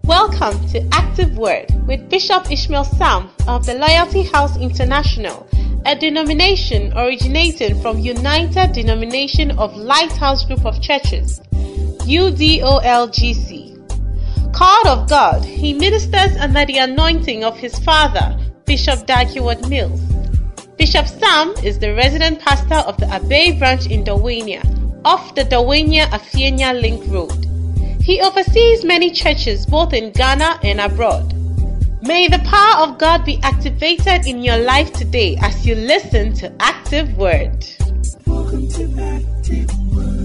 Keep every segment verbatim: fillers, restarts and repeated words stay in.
Welcome to Active Word with Bishop Ishmael Sam of the Loyalty House International, a denomination originating from United Denomination of Lighthouse Group of Churches, U D O L G C. Called of God, he ministers under the anointing of his father, Bishop Dag Heward-Mills. Bishop Sam is the resident pastor of the Abbey branch in Dawania, off the Dawania-Afienya Link Road. He oversees many churches both in Ghana and abroad. May the power of God be activated in your life today as you listen to Active Word. Welcome to Active Word.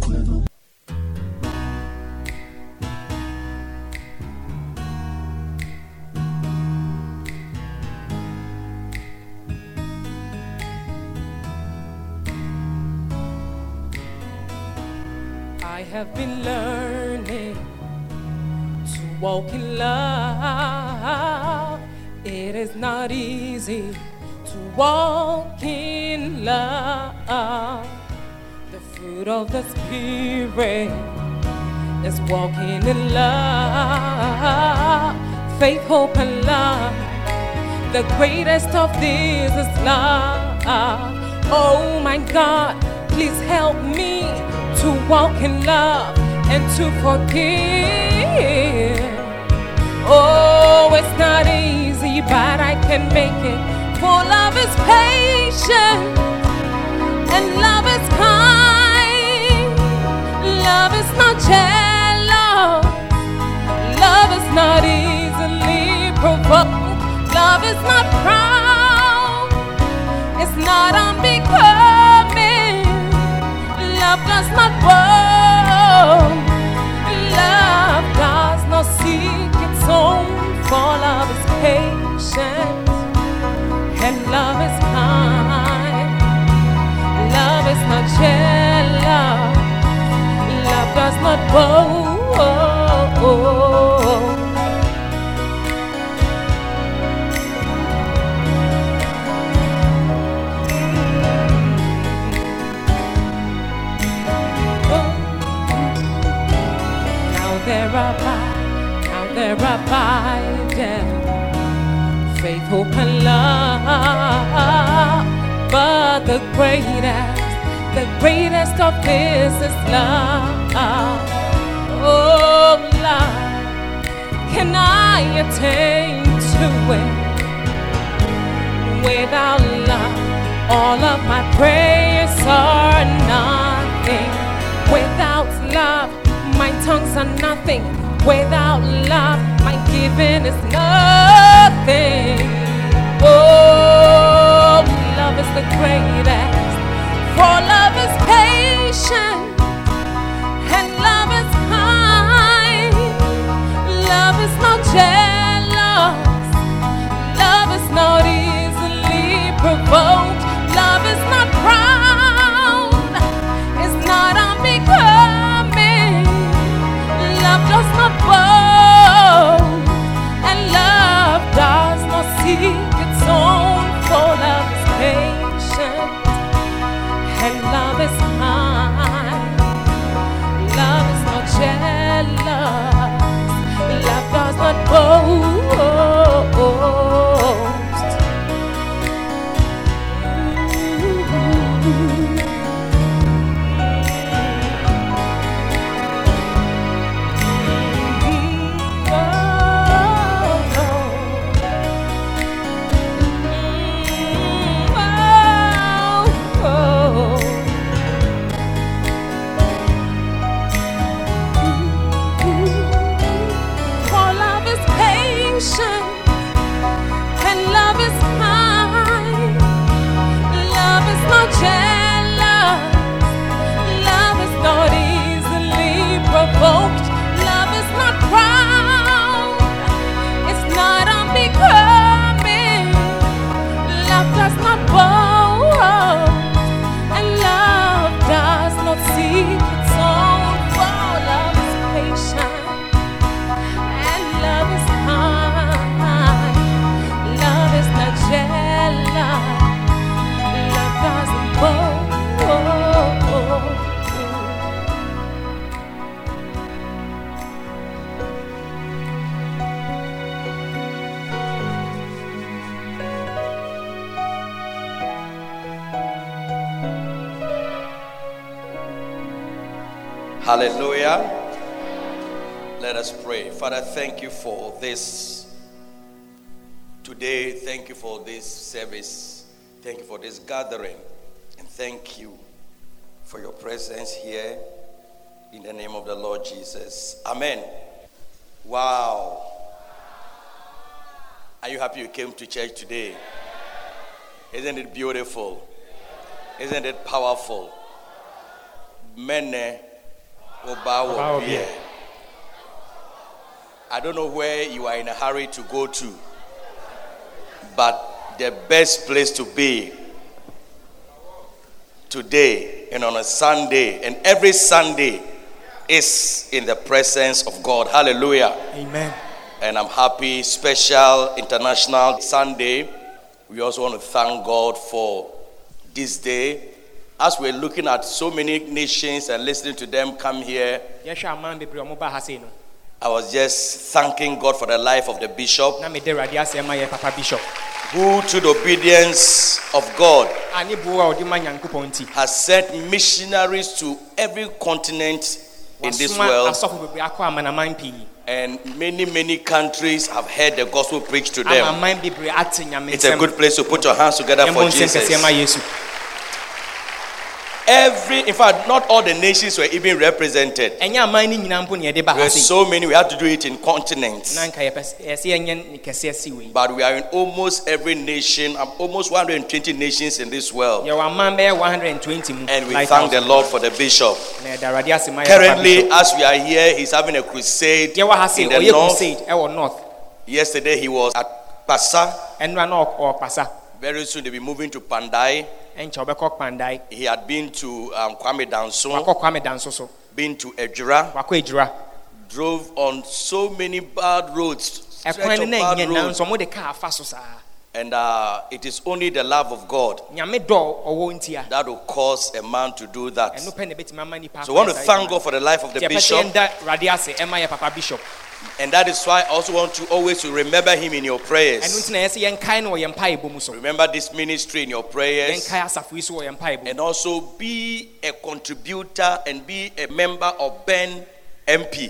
I have been learning to walk in love. It is not easy to walk in love. The fruit of the Spirit is walking in love. Faith, hope, and love. The greatest of these is love. Oh my God, please help me to walk in love and to forgive. Oh, it's not easy, but I can make it. For love is patient and love is kind. Love is not jealous. Love is not easily provoked. Love is not proud. It's not unbecoming. Love does not boast. Love does not seek its own. For love is patient and love is kind. Love is not jealous. Love does not boast. There abide, now there abide faith, hope, and love. But the greatest, the greatest of this is love. Oh, love, can I attain to it? Without love, all of my prayers are nothing. Without love, my tongues are nothing. Without love, my giving is nothing. Oh, love is the greatest. For love is patient and love is kind. Love is not jealous. Love is not easily provoked. Love is not proud. It's not unbecoming. Love does not boast, and love does not seek its own. For love is patient, and love is Hallelujah. Let us pray. Father, thank you for this today. Thank you for this service. Thank you for this gathering. And thank you for your presence here in the name of the Lord Jesus. Amen. Wow. Are you happy you came to church today? Isn't it beautiful? Isn't it powerful? Mene oba obiye. I don't know where you are in a hurry to go to, but the best place to be today and on a Sunday and every Sunday is in the presence of God. Hallelujah. Amen. And I'm happy, special International Sunday. We also want to thank God for this day. As we're looking at so many nations and listening to them come here, I was just thanking God for the life of the bishop, who, through the obedience of God, has sent missionaries to every continent in this world. And many, many countries have heard the gospel preached to them. It's a good place to put your hands together for Jesus. Every, in fact, not all the nations were even represented. There were so many, we had to do it in continents. But we are in almost every nation, almost one hundred twenty nations in this world. And we thank the Lord for the bishop. Currently, as we are here, he's having a crusade in the north. Yesterday, he was at Pasa. Very soon, they'll be moving to Pandai. He had been to um, Kwame Danso, been to Ejura, drove on so many bad roads, bad roads. And uh, it is only the love of God that will cause a man to do that. So I want to thank God for the life of the bishop. And that is why I also want to always to remember him in your prayers. Remember this ministry in your prayers. And also be a contributor and be a member of Ben M P.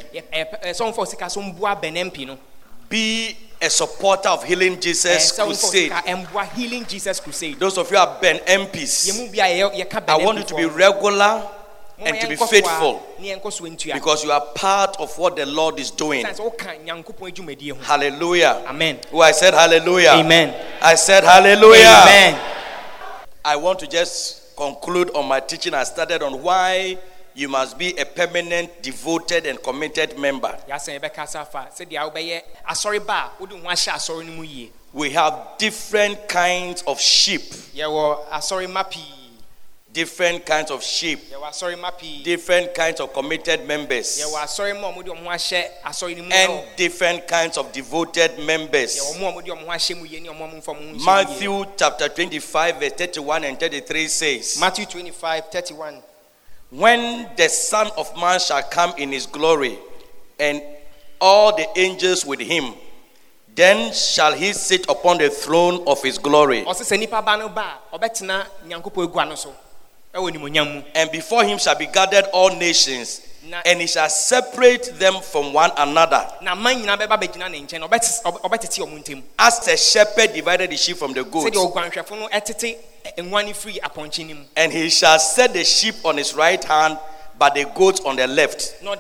Be a supporter of Healing Jesus Crusade. Those of you are Ben M Ps, I want you to be regular and to be faithful, because you are part of what the Lord is doing. Hallelujah. Amen. Oh, I said hallelujah. Amen. I said hallelujah. Amen. I want to just conclude on my teaching I started on why you must be a permanent, devoted, and committed member. We have different kinds of sheep. Different kinds of sheep, different kinds of committed members, and different kinds of devoted members. Matthew chapter twenty-five, verse thirty-one and thirty-three says, Matthew twenty-five, thirty-one. When the Son of Man shall come in his glory, and all the angels with him, then shall he sit upon the throne of his glory. And before him shall be gathered all nations, and he shall separate them from one another. As a shepherd divided the sheep from the goats. And he shall set the sheep on his right hand, but the goats on the left.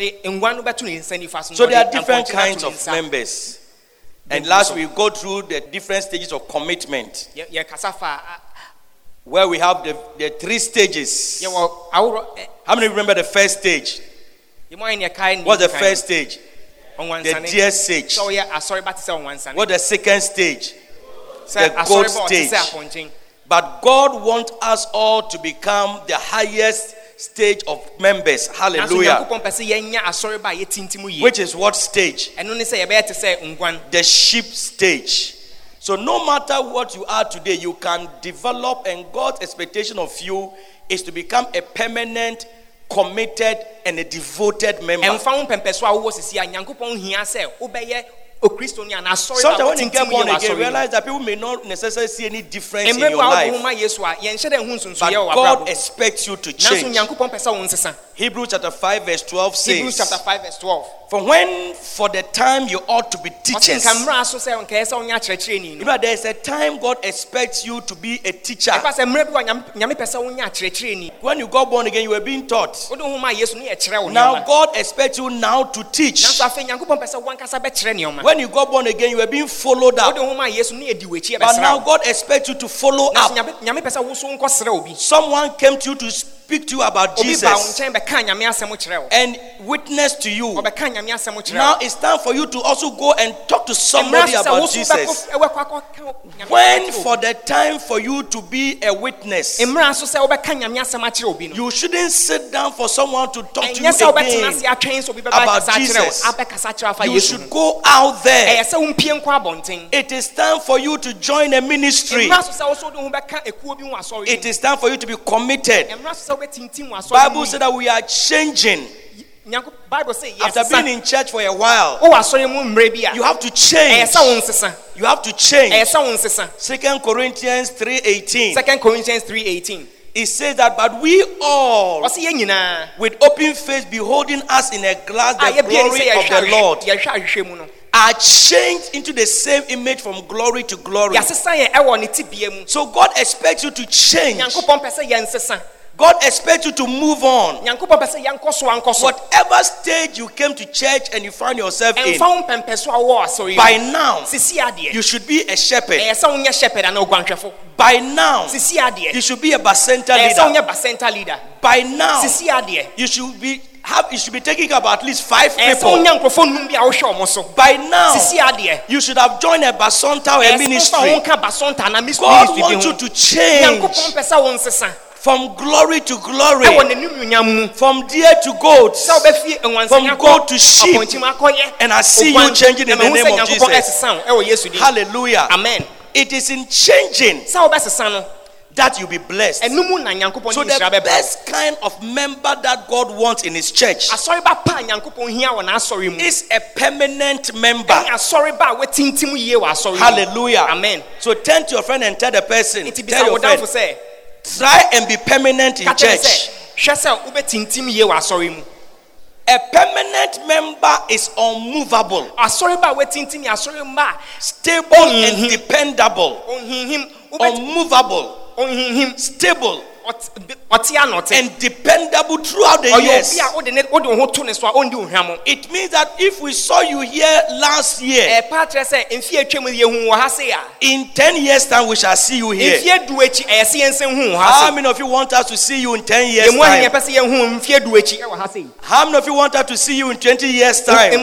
So there are different kinds of members. And last we go through the different stages of commitment, where we have the, the three stages. How many remember the first stage? What's the first stage? The deer stage. What's the second stage? The goat stage. But God wants us all to become the highest stage of members. Hallelujah. Which is what stage? The sheep stage. So no matter what you are today, you can develop, and God's expectation of you is to become a permanent, committed, and a devoted member. Sometimes when you get born again, realize that people may not necessarily see any difference in your life. But God expects you to change. Hebrews chapter five verse twelve says. Hebrews chapter five verse twelve. For when for the time you ought to be teachers. You know, there is a time God expects you to be a teacher. When you got born again, you were being taught. Now God expects you now to teach. When you got born again, you were being followed up. But now God expects you to follow up. Someone came to you to speak to you about Jesus and witness to you. Now it's time for you to also go and talk to somebody about Jesus. When for the time for you to be a witness, you shouldn't sit down for someone to talk to you again about Jesus. You should go out there. It is time for you to join a ministry. It is time for you to be committed. Bible said that we are changing. After being in church for a while, you have to change. You have to change. Second Corinthians three eighteen. Second Corinthians three eighteen. It says that, but we all, with open face, beholding us in a glass the glory of the Lord, are changed into the same image from glory to glory. So God expects you to change. God expects you to move on. Whatever stage you came to church and you find yourself in, by now, you should be a shepherd. By now, you should be a bacenta leader. By now, you should be have you should be taking up at least five people. By now, you should have joined a basonta or a ministry. God wants you to change from glory to glory, from deer to goats, from goat to sheep. And I see you changing in the name of Jesus. Hallelujah. Amen. It is in changing that you'll be blessed. So the best kind of member that God wants in his church is a permanent member. Hallelujah. Amen. So turn to your friend and tell the person, tell your friend, try and be permanent in church. A permanent member is unmovable, stable and dependable. Unmovable, stable and dependable throughout the years. It means that if we saw you here last year, in ten years time we shall see you here. How many of you want us to see you in ten years time? How many of you want us to see you in twenty years time?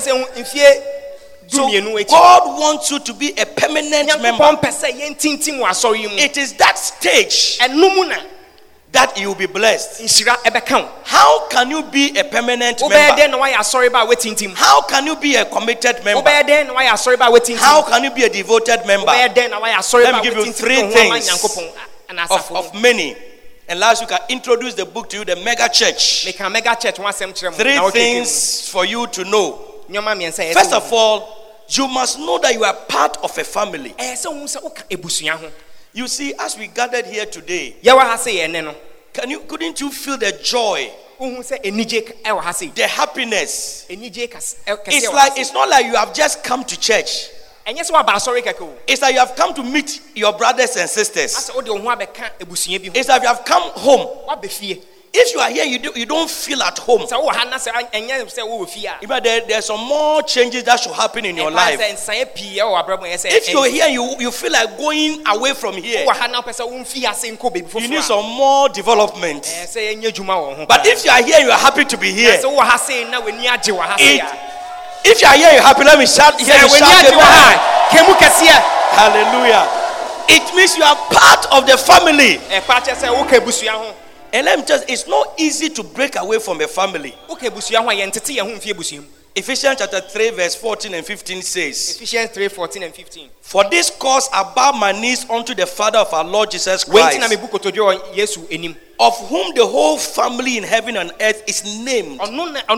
So God wants you to be a permanent member. It is that stage that you will be blessed. How can you be a permanent member? How can you be a committed member? How can you be a devoted member? Let me give you three things of, of many. And last week I introduced the book to you, the Mega Church. Three things for you to know. First of all, you must know that you are part of a family. You see, as we gathered here today, can you couldn't you feel the joy, the happiness? It's like it's not like you have just come to church. It's like you have come to meet your brothers and sisters. It's like you have come home. If you are here, you, do, you don't feel at home. There, there are some more changes that should happen in your life. If you're here, you, you feel like going away from here. You need some more development. But if you are here, you are happy to be here. It, if you are here, you're happy. Let me shout. Hear you shout. Hallelujah. It means you are part of the family. And let me tell you, it's not easy to break away from a family. Ephesians chapter three verse fourteen and fifteen says, Ephesians three fourteen and fifteen. For this cause I bow my knees unto the Father of our Lord Jesus Christ, of whom the whole family in heaven and earth is named. So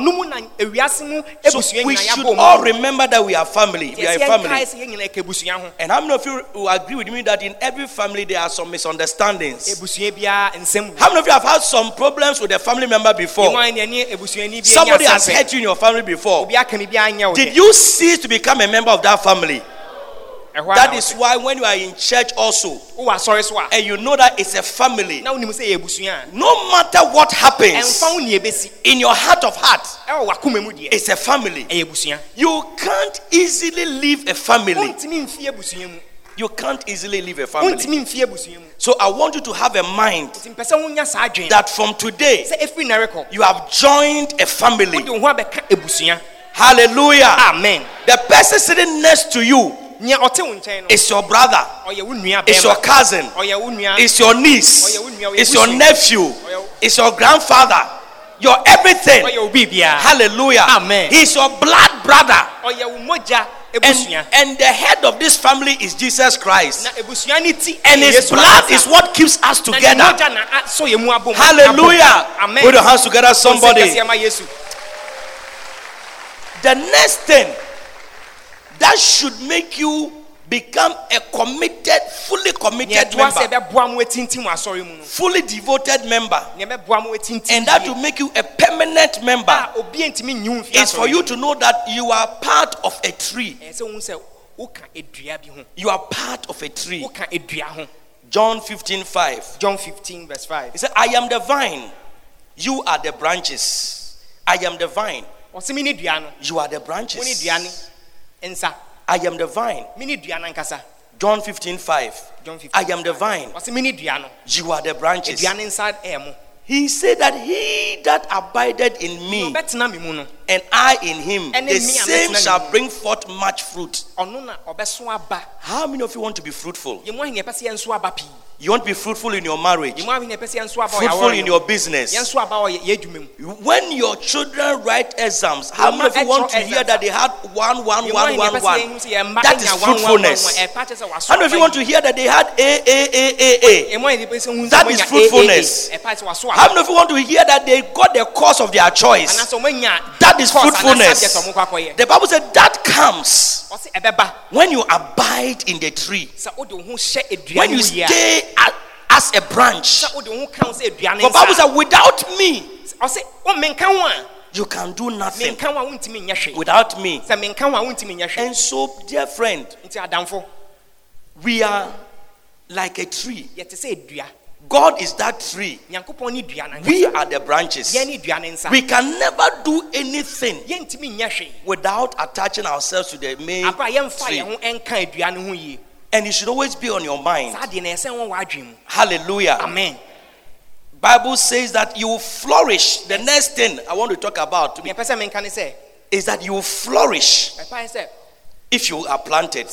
we should all remember that we are family. We are a family. And how many of you will agree with me that in every family there are some misunderstandings? How many of you have had some problems with a family member before? Somebody has hurt you in your family before. Did you cease to become a member of that family? That is why when you are in church also, and you know that it's a family, no matter what happens, in your heart of hearts, it's a family. You can't easily leave a family. You can't easily leave a family. So I want you to have a mind that from today, you have joined a family. Hallelujah. Amen. The person sitting next to you is your brother, is your cousin, is your niece, is your nephew, is your grandfather, your everything. Hallelujah. Amen. He's your blood brother. And, and the head of this family is Jesus Christ. And his blood is what keeps us together. Hallelujah. Amen. Put your hands together, somebody. The next thing that should make you become a committed, fully committed member, fully devoted member, and that will make you a permanent member, is for you to know that you are part of a tree. You are part of a tree. John fifteen five. John fifteen verse five. He said, I am the vine, you are the branches. I am the vine, you are the branches. I am the vine. John fifteen five. I am the vine, you are the branches. He said that he that abideth in me and I in him, the same shall bring forth much fruit. How many of you want to be fruitful? You want to be fruitful in your marriage, fruitful in your business. When your children write exams, how many of you want to hear that they had one, one, one, one, one? That is fruitfulness. How many of you want to hear that they had A, A, A, A, A? That is fruitfulness. How many of you want to hear that they got the course of their choice? That is fruitfulness. The Bible said that comes when you abide in the tree, when you stay as a branch. The Bible says, without me, you can do nothing. Without me. And so, dear friend, we are like a tree. God is that tree. We are the branches. We can never do anything without attaching ourselves to the main tree. And it should always be on your mind. Hallelujah. Amen. Bible says that you will flourish. The next thing I want to talk about is that you will flourish if you are planted.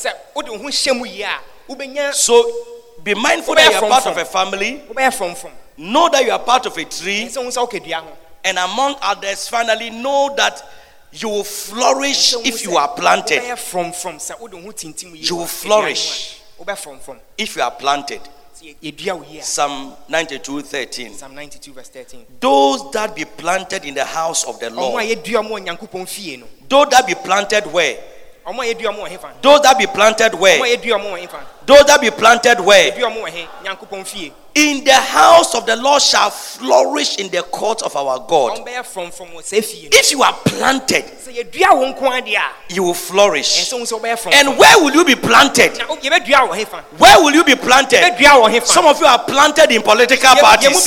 So be mindful that you are part of a family. Know that you are part of a tree. And among others, finally, know that you will flourish if you are planted. You will flourish if you are planted. Psalm ninety-two thirteen. Psalm ninety-two verse thirteen. Those that be planted in the house of the Lord. Those that be planted where? Those that be planted where? Those that be planted where? In the house of the Lord shall flourish in the court of our God. If you are planted, you will flourish. And where will you be planted? Where will you be planted? Some of you are planted in political parties.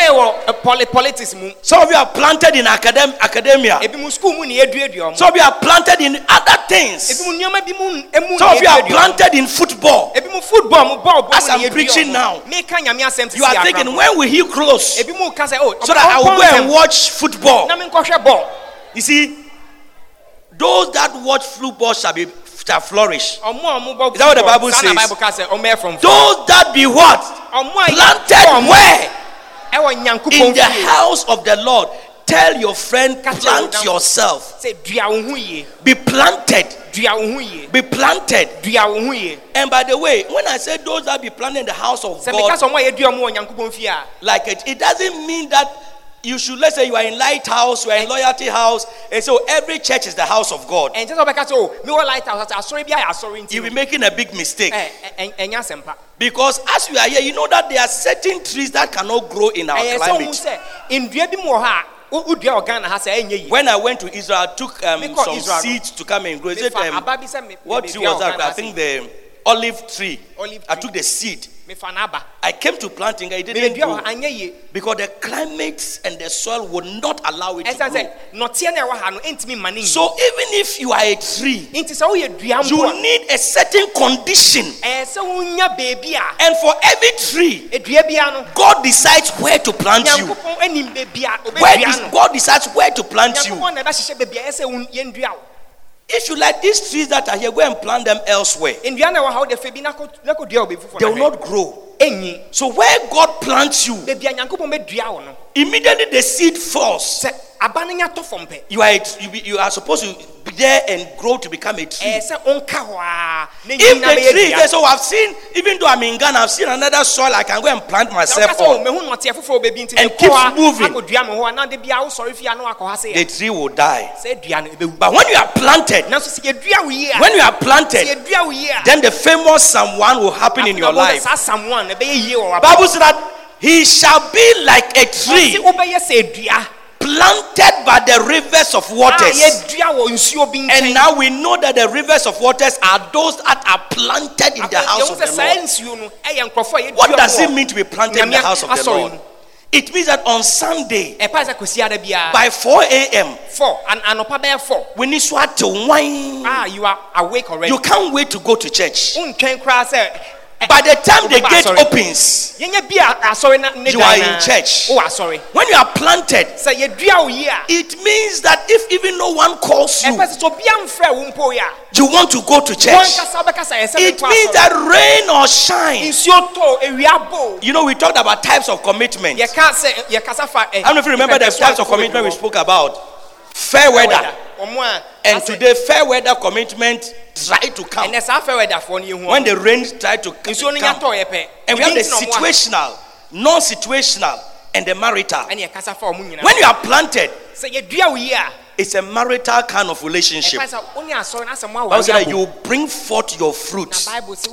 Some of you are planted in academ- academia. Some of you are planted in other things. Some of you are planted in football. As I'm preaching now, you are thinking, when will he close so that I will go and watch football? You see, those that watch football shall be shall flourish. Is that what the Bible says? Those that be what? Planted where? In the house of the Lord. Tell your friend, plant yourself. Be planted. Be planted. And by the way, when I say those that be planted in the house of God, like it, it doesn't mean that you should, let's say you are in Lighthouse, you are in Loyalty House, and so every church is the house of God. You'll be making a big mistake. Because as we are here, you know that there are certain trees that cannot grow in our climate. When I went to Israel, I took um, some seeds to come and grow. Is it, um, what tree was that? I think the olive tree. I took the seed. I came to planting, I didn't grow because the climate and the soil would not allow it to grow. So even if you are a tree, you need a certain condition. And for every tree, God decides where to plant you. Where God decides where to plant you. If you like these trees that are here, go and plant them elsewhere. They will not grow. So where God plants you, immediately the seed falls. You are, you, be, you are supposed to be there and grow to become a tree. If the tree, so I've seen, even though I'm in Ghana, I've seen another soil I can go and plant myself on. And keeps moving. The tree will die. But when you are planted, when you are planted, then the famous Psalm one will happen in your life. Bible says that he shall be like a tree planted by the rivers of waters. And now we know that the rivers of waters are those that are planted in the house of the Lord. What does it mean to be planted in the house of the Lord? It means that on Sunday by four a.m. when you start to wine, ah, you are awake already. You can't wait to go to church. By the time the gate opens, you are in church. When you are planted, it means that if even no one calls you, you want to go to church. It means that rain or shine. You know, we talked about types of commitment. I don't know if you remember the types of commitment we spoke about. Fair weather. And today, fair weather commitment try to come. When the rain try to come. And we have the situational, non-situational, and the marital. When you are planted, it's a marital kind of relationship. Bible says that you bring forth your fruits.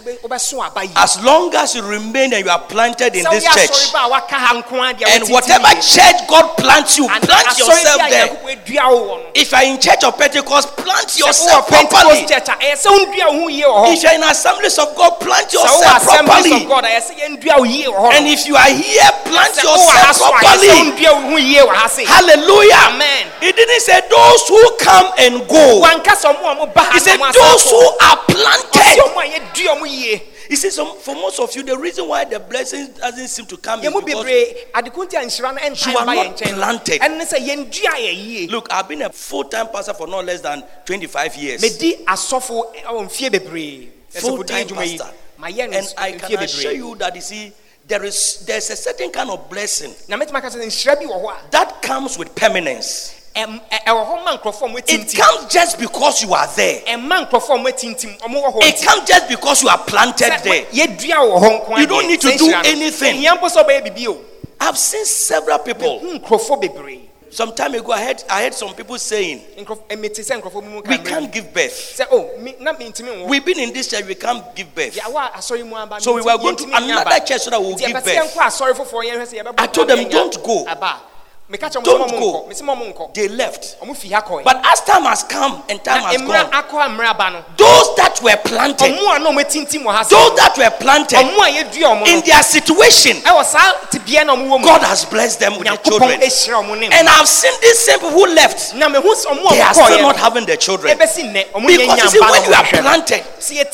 As long as you remain and you are planted in this church, and whatever church God plants you, plant yourself there. If you are in Church of Pentecost, plant yourself properly. If you are in Assemblies of God, plant yourself properly. And if you are here, plant yourself properly. Hallelujah. Amen. He didn't say those who come and go. He said those who are planted. He says for most of you, the reason why the blessing doesn't seem to come is because you are not planted. Look, I've been a full-time pastor for no less than twenty-five years. Full-time pastor. And I can assure you that, you see, there is there's a certain kind of blessing that comes with permanence. It comes just because you are there. It comes just because you are planted there. You don't need to do anything. I've seen several people. Some time ago, I heard, I heard some people saying, we can't give birth. We've been in this church, we can't give birth. So we were going to another church so that we'll give birth. I told them, don't go. Don't go. They left. But as time has come and time has gone, those that were planted, those that were planted in their situation, God has blessed them with their children. And I've seen these same people who left. They are still not having their children. Because you see, when you are planted,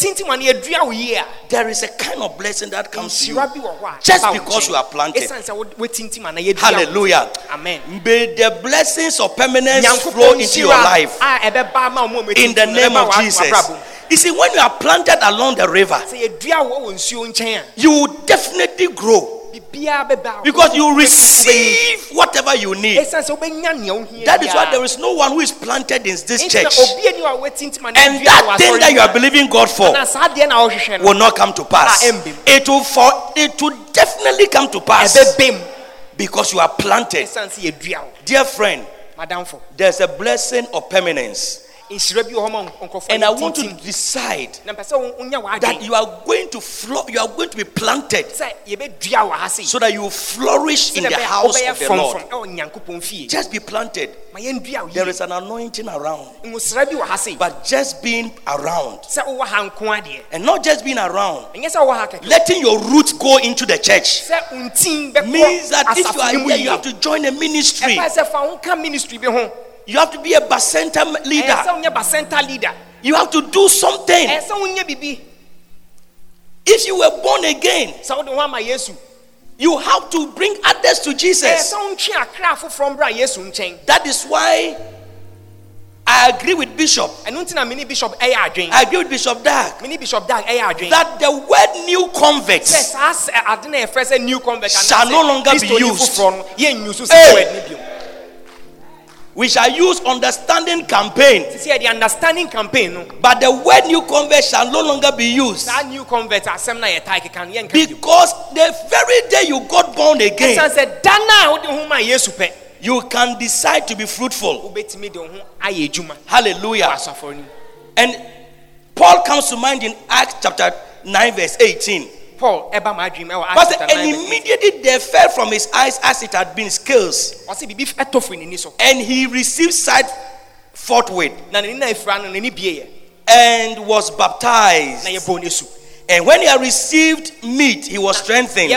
there is a kind of blessing that comes to you just because you are planted. Hallelujah. Amen. May the blessings of permanence flow into your life in the name of Jesus. You see, when you are planted along the river, you will definitely grow. Because you receive whatever you need. That is why there is no one who is planted in this church, and that thing that you are believing God for will not come to pass. It will for it will definitely come to pass because you are planted. Dear friend, there's a blessing of permanence. And I want you to decide that you are going to flow, you are going to be planted so that you will flourish in the house of the Lord. Just be planted. There is an anointing around, but just being around, and not just being around, letting your roots go into the church means that if you are here, you have to join a ministry. You have to be a Bacenta leader. You have to do something. If you were born again, you have to bring others to Jesus. That is why I agree with Bishop. I agree with Bishop Dag that the word new converts shall no longer be used. Hey. We shall use understanding campaign. The understanding campaign. But the word new convert shall no longer be used. Because the very day you got born again, you can decide to be fruitful. Hallelujah. And Paul comes to mind in Acts chapter nine verse eighteen. Paul, and immediately there fell from his eyes as it had been scales, and he received sight forthwith, and was baptized. And when he had received meat, he was strengthened.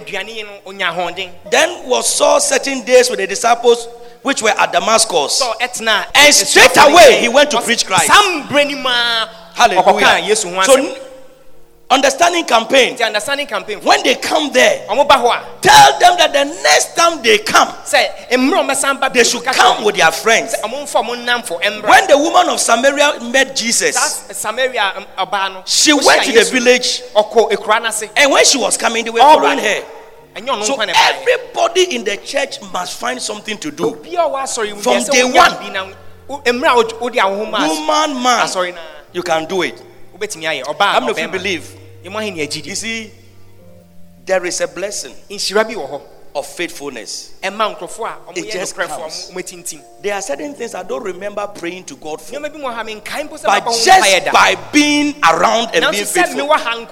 Then was Saul certain days with the disciples which were at Damascus, and straight away he went to preach Christ. Hallelujah. So Understanding campaign. The understanding campaign. When they come there, tell them that the next time they come, they should come with their friends. When the woman of Samaria met Jesus, she went to the village, and when she was coming, they were following her. So everybody in the church must find something to do. From day one, woman, man, you can do it. How many of you believe? You see, there is a blessing of faithfulness. It just comes. There are certain things I don't remember praying to God for, but just by being around and being faithful,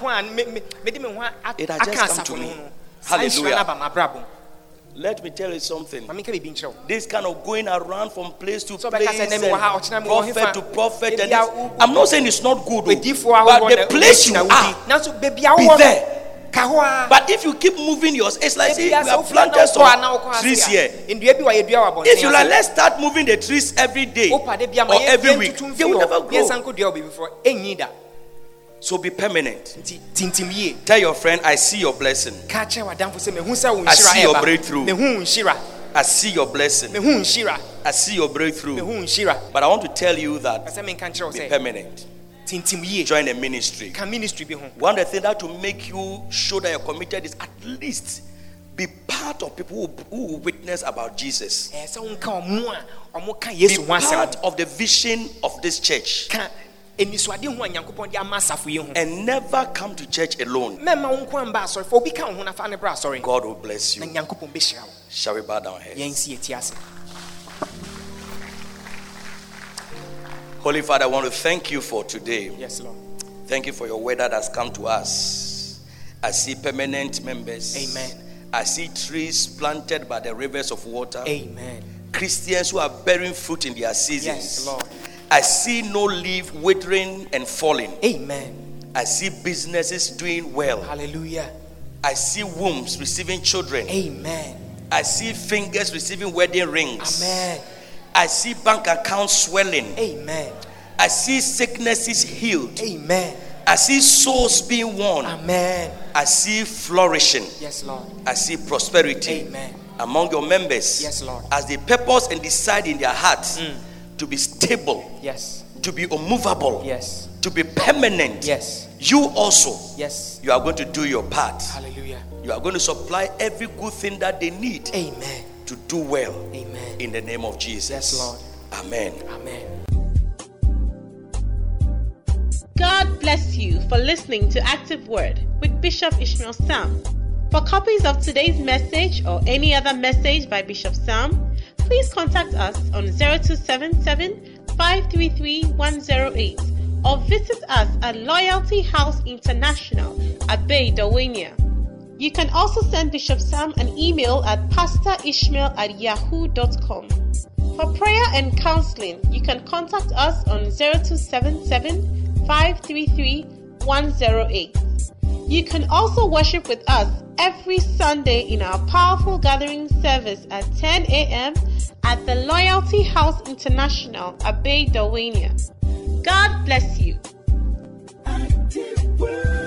it has just come to me. Hallelujah. Let me tell you something. This kind of going around from place to place, and prophet to prophet, and I'm not saying it's not good, but the place you are, be there. But if you keep moving yours, it's like see, we have planted some trees here. If you like, let's start moving the trees every day or every week, they will never grow. So be permanent. Tell your friend, I see your blessing. I see your breakthrough. I see your blessing. I see your breakthrough. But I want to tell you that be permanent. Join a ministry. One of the things that to make you show that you're committed is at least be part of people who, who witness about Jesus. Be part of the vision of this church. And never come to church alone. God will bless you. Shall we bow down heads? Holy Father, I want to thank you for today. Yes, Lord. Thank you for your word that has come to us. I see permanent members. Amen. I see trees planted by the rivers of water. Amen. Christians who are bearing fruit in their seasons. Yes, Lord. I see no leaf withering and falling. Amen. I see businesses doing well. Hallelujah. I see wombs receiving children. Amen. I see fingers receiving wedding rings. Amen. I see bank accounts swelling. Amen. I see sicknesses healed. Amen. I see souls being won. Amen. I see flourishing. Yes, Lord. I see prosperity. Amen. Among your members. Yes, Lord. As they purpose and decide in their hearts mm. to be stable. Yes. to be unmovable. Yes. To be permanent. Yes. You also. Yes. You are going to do your part. Hallelujah. You are going to supply every good thing that they need. Amen. To do well. Amen. In the name of Jesus. Yes, Lord. Amen. Amen. God bless you for listening to Active Word with Bishop Ishmael Sam. For copies of today's message or any other message by Bishop Sam, please contact us on zero two seven seven, five three three, one zero eight or visit us at Loyalty House International at Bay, Dawania. You can also send Bishop Sam an email at pastorishmael at yahoo dot com. For prayer and counseling, you can contact us on zero two seven seven, five three three, one zero eight. You can also worship with us every Sunday in our powerful gathering service at ten a.m. at the Loyalty House International at Bay, Dawania. God bless you. Active Word.